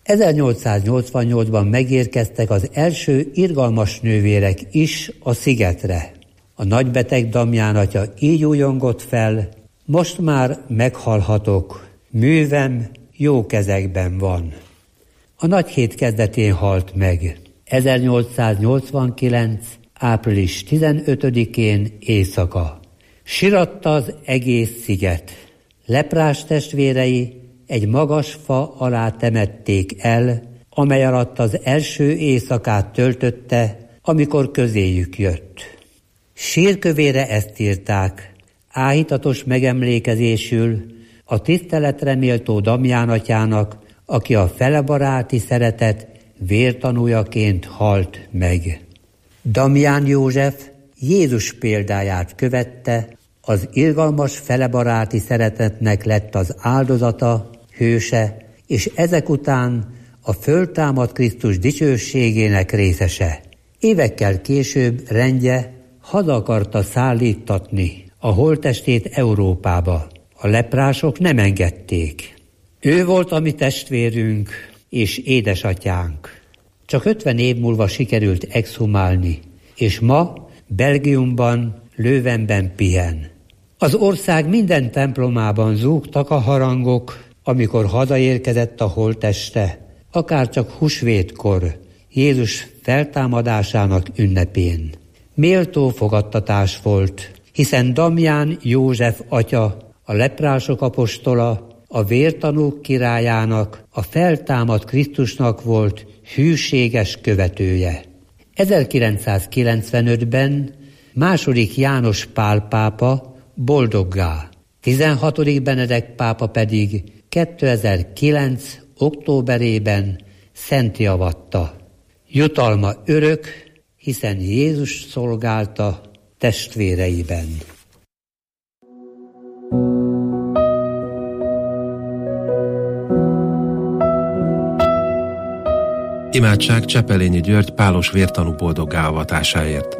ezernyolcszáznyolcvannyolcban megérkeztek az első irgalmas nővérek is a szigetre. A nagybeteg Damján atya így újongott fel: most már meghalhatok, művem jó kezekben van. A nagy hét kezdetén halt meg. ezernyolcszáznyolcvankilenc. április tizenötödikén éjszaka. Siratta az egész sziget. Leprás testvérei egy magas fa alá temették el, amely alatt az első éjszakát töltötte, amikor közéjük jött. Sírkövére ezt írták: áhítatos megemlékezésül a tiszteletre méltó Damján atyának, aki a felebaráti szeretet vértanújaként halt meg. Damján József Jézus példáját követte, az irgalmas felebaráti szeretetnek lett az áldozata, hőse, és ezek után a föltámadt Krisztus dicsőségének részese. Évekkel később rendje haza akarta szállítatni a holttestét Európába. A leprások nem engedték. Ő volt a mi testvérünk és édesatyánk. Csak ötven év múlva sikerült exhumálni, és ma Belgiumban, Leuvenben pihen. Az ország minden templomában zúgtak a harangok, amikor hazaérkezett a holtteste, akárcsak húsvétkor, Jézus feltámadásának ünnepén. Méltó fogadtatás volt, hiszen Damján József atya, a leprások apostola, a vértanúk királyának, a feltámadt Krisztusnak volt hűséges követője. ezerkilencszázkilencvenötben második János Pál pápa boldoggá, tizenhatodik Benedek pápa pedig kétezer-kilenc. októberében szentté avatta. Jutalma örök, hiszen Jézus szolgálta testvéreiben. Imádság Csepelényi György pálos vértanú boldoggá avatásáért.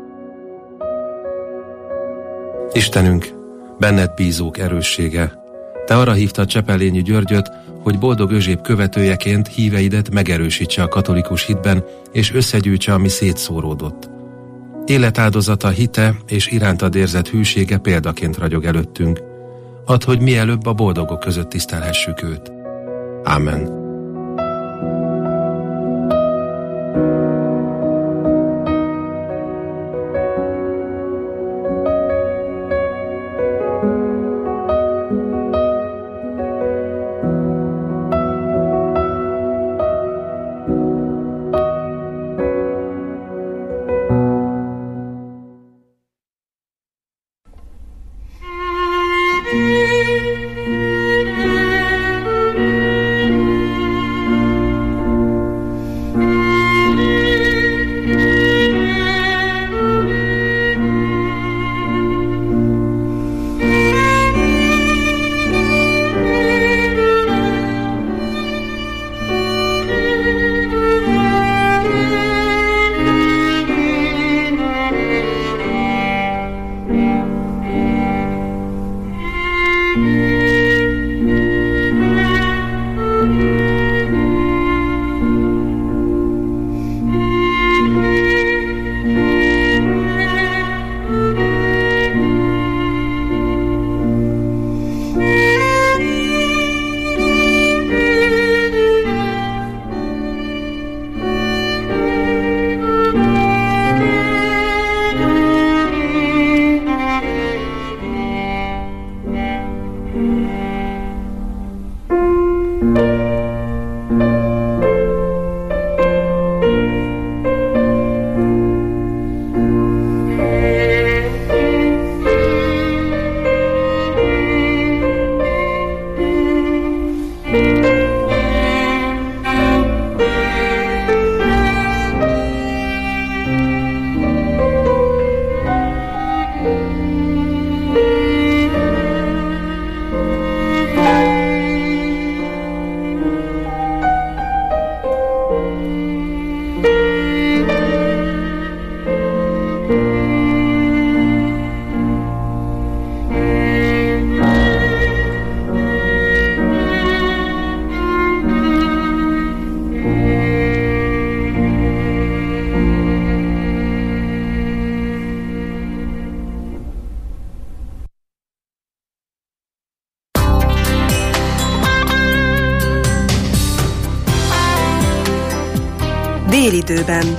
Istenünk, benned bízók erőssége, te arra hívtad Csepelényi Györgyöt, hogy boldog Özséb követőjeként híveidet megerősítse a katolikus hitben, és összegyűjtse, ami szétszóródott. Életáldozata, hite és irántad érzett hűsége példaként ragyog előttünk. Add, hogy mielőbb a boldogok között tisztelhessük őt. Ámen. Délidőben.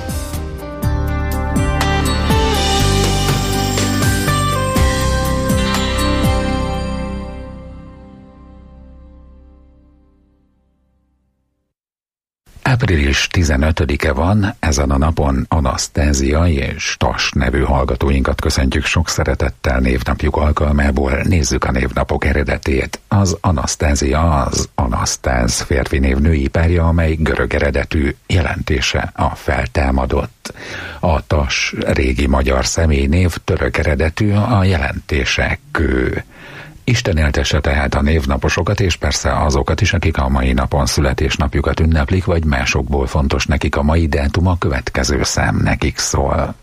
április tizenötödike van, ezen a napon Anasztázia és Tas nevű hallgatóinkat köszöntjük sok szeretettel névnapjuk alkalmából. Nézzük a névnapok eredetét. Az Anasztázia az Anasztáz férfi név női párja, amely görög eredetű, jelentése a feltámadott. A Tas régi magyar személynév török eredetű, a jelentése kő. Isten éltesse tehát a névnaposokat, és persze azokat is, akik a mai napon születésnapjukat ünneplik, vagy másokból fontos nekik a mai dátum, a következő szám nekik szól.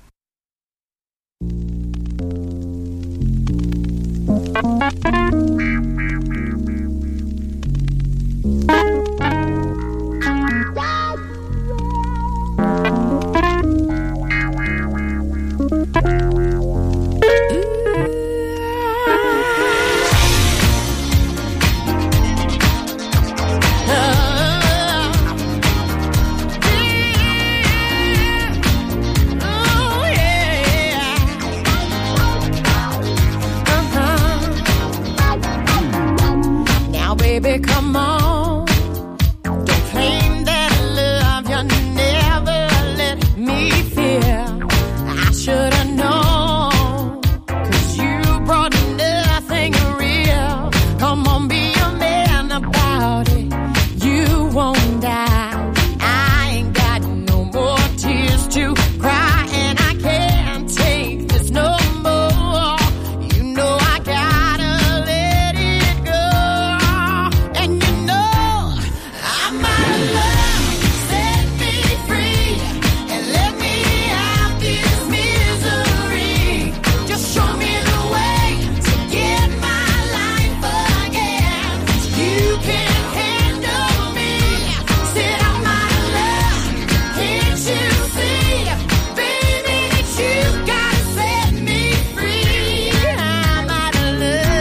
Baby, come on. Don't claim that love you never let me feel. I should have known, 'cause you brought nothing real. Come on, be a man about it. You won't die. I ain't got no more tears to cry, and I can't take this no more. You know I gotta let it go. And you know I'm out of love. Set me free and let me out this misery. Just show me the way to get my life again. You can't handle me. Said I'm out of love. Can't you see, baby, that you gotta set me free? I'm out of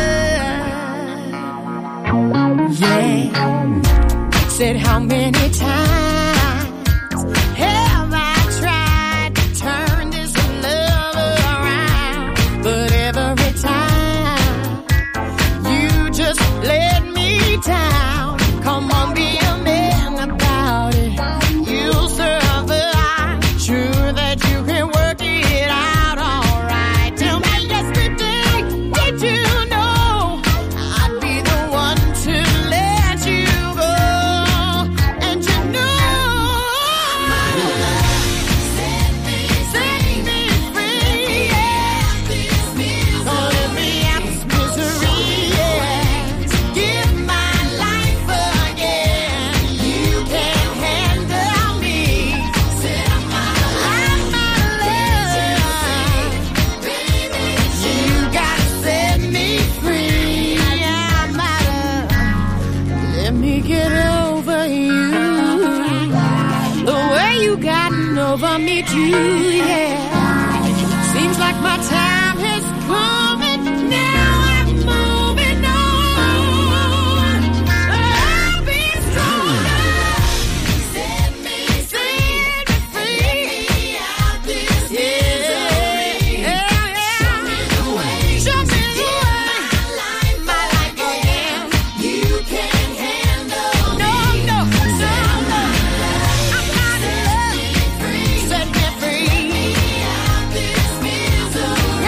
love. Yeah. Said how many times have I tried to turn this love around, but every time you just let me down. Come on, be a man about it. You'll survive. Sure that you can work it out all right. Tell me yesterday, did you know I'd be the one to let you go? And you know I'm out of love. Set me free, yeah. Don't let me out this misery, yeah. Give my life again. You can't handle me. Said I'm out of love. You gotta set me free. I'm out of. Let me get over you. The way you gotten over me too, yeah. Seems like my time has come and now I'm moving on. I'll be stronger. Set me free. Out this misery. Yeah, yeah. Show me the way. Show me the way. My life again. You can't handle no, me. No, no, no. I'm out of love. Set me free. Out this misery.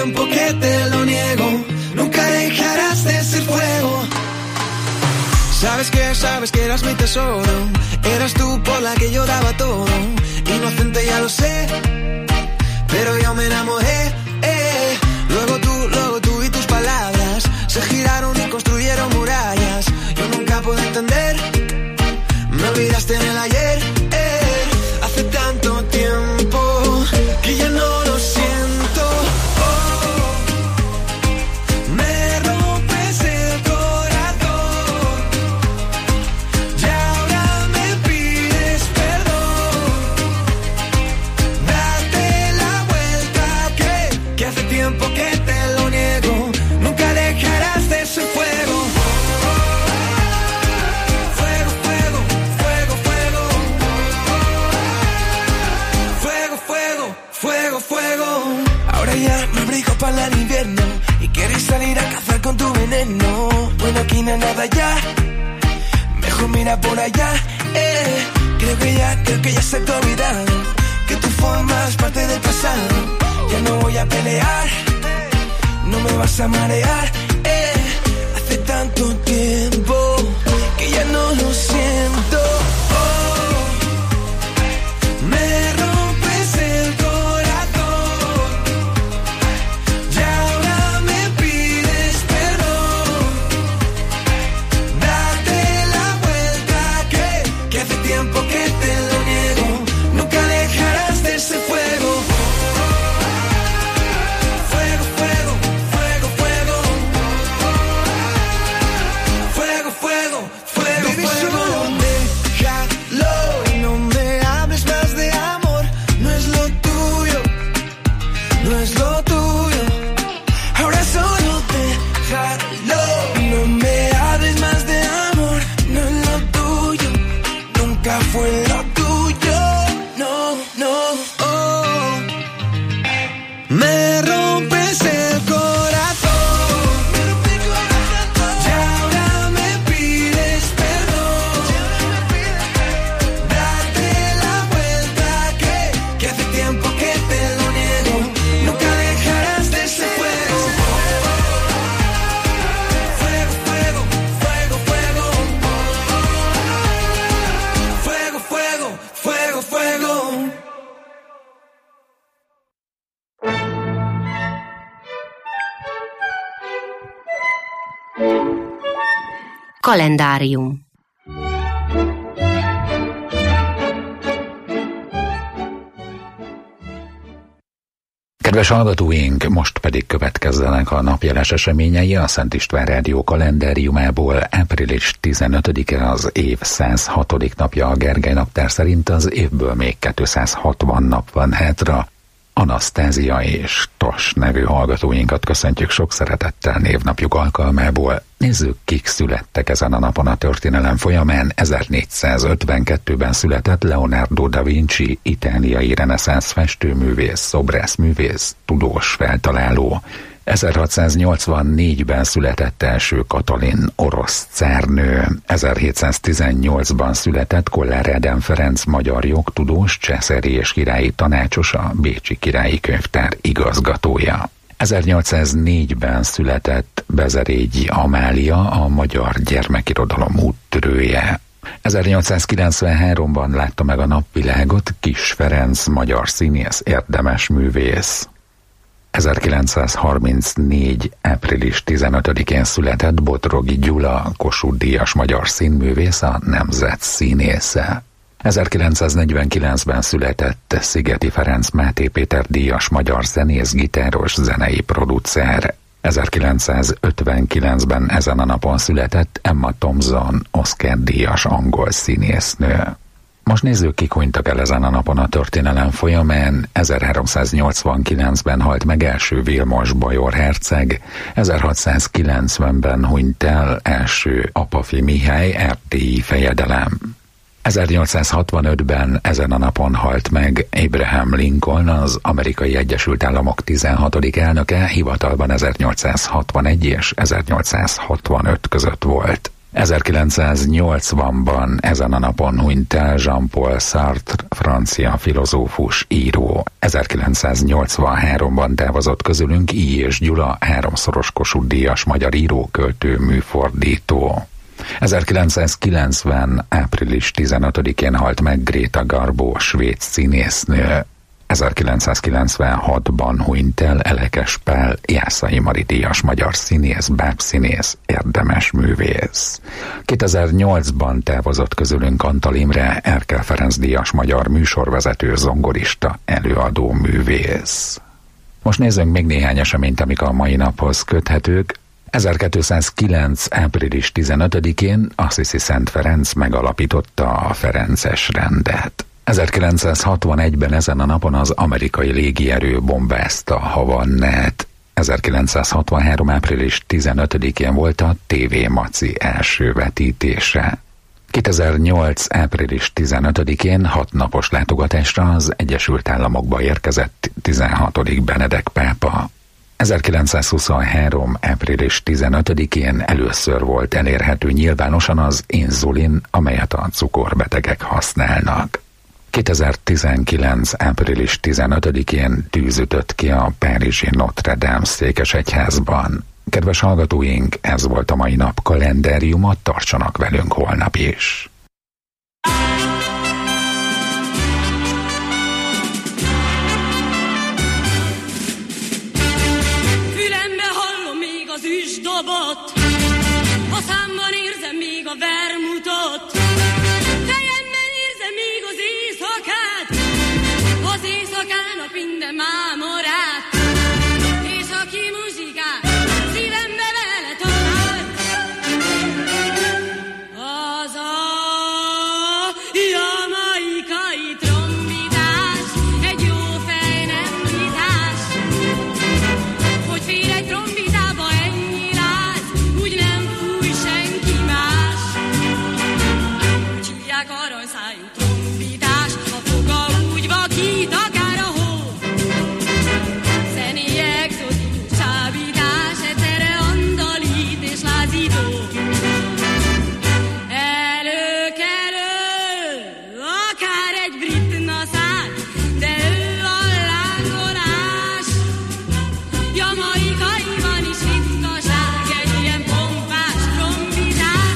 tiempo que te lo niego, nunca dejarás de ser fuego. Sabes que, sabes que eras mi tesoro, eras tú por la que yo daba todo. Inocente ya lo sé, pero yo me enamoré, eh. Luego tú, luego tú y tus palabras se giraron y construyeron murallas. Yo nunca pude entender, me olvidaste en el ayer, eh. Hace tanto tiempo que ya no lo siento. Oh, me rompes el corazón y ahora me pides perdón. Date la vuelta, que, que hace tiempo que te lo niego, nunca dejarás de ser fuego. Fuego, fuego. Ahora ya me abrigo para el invierno y quieres salir a cazar con tu veneno. Bueno, aquí no hay nada ya, mejor mira por allá, eh. Creo que ya, creo que ya se te ha olvidado que tú formas parte del pasado. Ya no voy a pelear, no me vas a marear, eh. Hace tanto tiempo que ya no lo siento. Oh, me rompes el corazón y ahora me pides perdón. Date la vuelta, que, que hace tiempo que te lo niego, nunca dejarás de ser fuego. Fuego, fuego, fuego, fuego. Fuego, fuego, fuego, Baby, fuego. Solo déjalo y no me hables más de amor. No es lo tuyo, no es lo tuyo. Ahora solo déjalo y no me hables más de amor. No es lo tuyo, nunca fue lo tuyo. No, no, oh. Me rompes el corazón y ahora me pides perdón. Date la vuelta, que, que hace tiempo que te lo niego, nunca dejarás de ser fuego. Fuego, fuego, fuego, fuego. Fuego, fuego, fuego, fuego. Kalendárium. Kedves hallgatóink, most pedig következzenek a napjeles eseményei a Szent István Rádió kalendáriumából. Április tizenötödike az év száz hatodik napja a Gergely naptár szerint, az évből még kétszázhatvan nap van hátra. Anasztázia és Tas nevű hallgatóinkat köszöntjük sok szeretettel névnapjuk alkalmából. Nézzük, kik születtek ezen a napon a történelem folyamán. ezernégyszázötvenkettőben született Leonardo da Vinci, itáliai reneszánsz festőművész, szobrászművész, tudós feltaláló. ezerhatszáznyolcvannégyben született első Katalin, orosz cárnő. ezerhétszáztizennyolcban született Kollár Ádám Ferenc, magyar jogtudós, császári és királyi tanácsos, a Bécsi Királyi Könyvtár igazgatója. ezernyolcszáznégyben született Bezerényi Amália, a magyar gyermekirodalom úttörője. ezernyolcszázkilencvenháromban látta meg a napvilágot Kiss Ferenc, magyar színész, érdemes művész. ezerkilencszázharmincnégy. április tizenötödikén született Bodrogi Gyula, Kossuth-díjas magyar színművész, a nemzet színésze. ezerkilencszáznegyvenkilencben született Szigeti Ferenc, Máté Péter díjas magyar zenész, gitáros, zenei producer. ezerkilencszázötvenkilencben ezen a napon született Emma Thompson, Oscar-díjas angol színésznő. Most nézzük, kik hunytak el ezen a napon a történelem folyamán. ezerháromszáznyolcvankilencben halt meg első Vilmos bajor herceg, ezerhatszázkilencvenben hunyt el első Apafi Mihály, erdélyi fejedelem. ezernyolcszázhatvanötben ezen a napon halt meg Abraham Lincoln, az Amerikai Egyesült Államok tizenhatodik elnöke, hivatalban ezernyolcszázhatvanegy és ezernyolcszázhatvanöt között volt. ezerkilencszáznyolcvanban ezen a napon hunyt el Jean-Paul Sartre, francia filozófus, író. ezerkilencszáznyolcvanháromban távozott közülünk I. és Gyula, háromszoros Kossuth-díjas magyar író, költő, műfordító. ezerkilencszázkilencven. április tizenötödikén halt meg Greta Garbo, svéd színésznő. ezerkilencszázkilencvenhatban hunyt el Elekes Pál, Jászai Mari díjas magyar színész, bábszínész, érdemes művész. kétezer-nyolcban távozott közülünk Antal Imre, Erkel Ferenc díjas magyar műsorvezető, zongorista, előadó, művész. Most nézzünk még néhány eseményt, amik a mai naphoz köthetők. ezerkétszázkilenc. április tizenötödikén Assisi Szent Ferenc megalapította a Ferences rendet. ezerkilencszázhatvanegyben ezen a napon az amerikai légierő bombázta Havannát. ezerkilencszázhatvanhárom. április tizenötödikén volt a té vé Maci első vetítése. kétezer-nyolc. április tizenötödikén hat napos látogatásra az Egyesült Államokba érkezett tizenhatodik Benedek pápa. ezerkilencszázhuszonhárom. április tizenötödikén először volt elérhető nyilvánosan az inzulin, amelyet a cukorbetegek használnak. kétezer-tizenkilenc. április tizenötödikén tűz ütött ki a párizsi Notre Dame székesegyházban. Kedves hallgatóink, ez volt a mai nap kalendáriuma, tartsanak velünk holnap is. Fülembe hallom még az üsdobot, a számban érzem még a vermutot, fejemben érzem még az éjszakát, az éjszakának minden mámorát, és aki muzsikát szívembe vele tart, az a jamaikai trombitás, egy jó fej nem vitás, hogy fér egy trombitába ennyi láz, úgy nem fúj senki más. Úgy hívják aranyszájú trombitás, a foga úgy vakít, akár a hó. Zenéje exotikus csábítás, egyszerre andalít és lázító. Előkelő, akár egy brit naszár, de ő a lángolás. Jamaikaiban is ritkaság, egy ilyen pompás trombitás.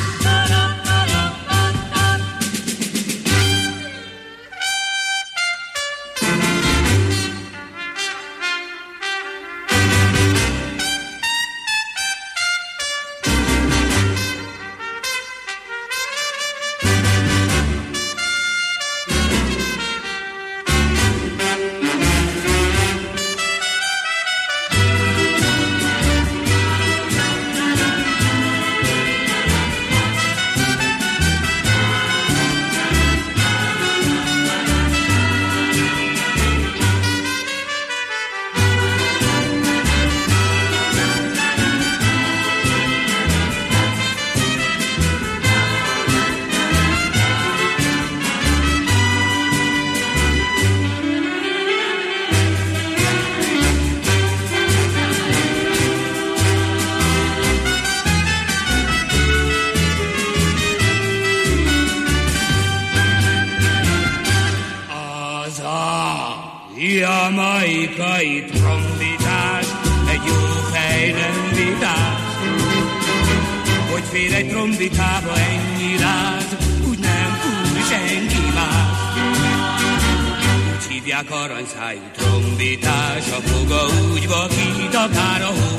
Az a jamaikai trombitás, egy jó fej nem vitás, hogy fér egy trombitába ennyi láz, úgy nem fúj senki más. Úgy hívják aranyszájú trombitás, a foga úgy vakít, akár a hó.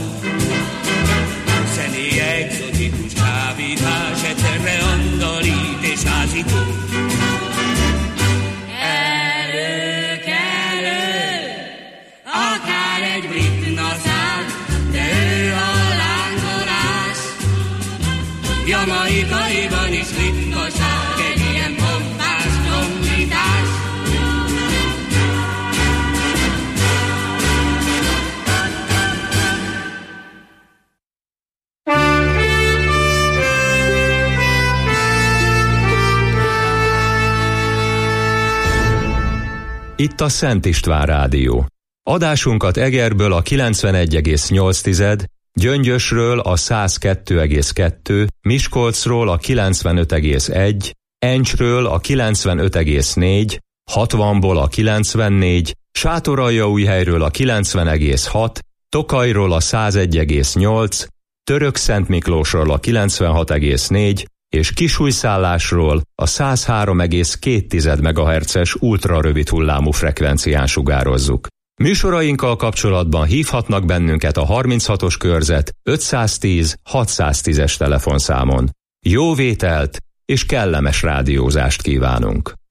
Zenéje exotikus kábítás, egyszerre andalít és lázító. Akár egy brit naszár, de ő a lángolás. Jamaikaiban is ritkaság, egy ilyen pompás trombitás. Itt a Szent István Rádió. Adásunkat Egerből a kilencvenegy egész nyolc Gyöngyösről a száz kettő egész kettő, Miskolcról a kilencvenöt egész egy, Encsről a kilencvenöt egész négy, hatvanból a kilencvennégy, Sátoraljaújhelyről a kilencven egész hat, Tokajról a száz egy egész nyolc, Törökszentmiklósról a kilencvenhat egész négy, és Kisújszállásról a száz három egész két megahertzes ultrarövid hullámú frekvencián sugározzuk. Műsorainkkal kapcsolatban hívhatnak bennünket a harminchatos körzet ötszáztíz hatszáztízes telefonszámon. Jó vételt és kellemes rádiózást kívánunk!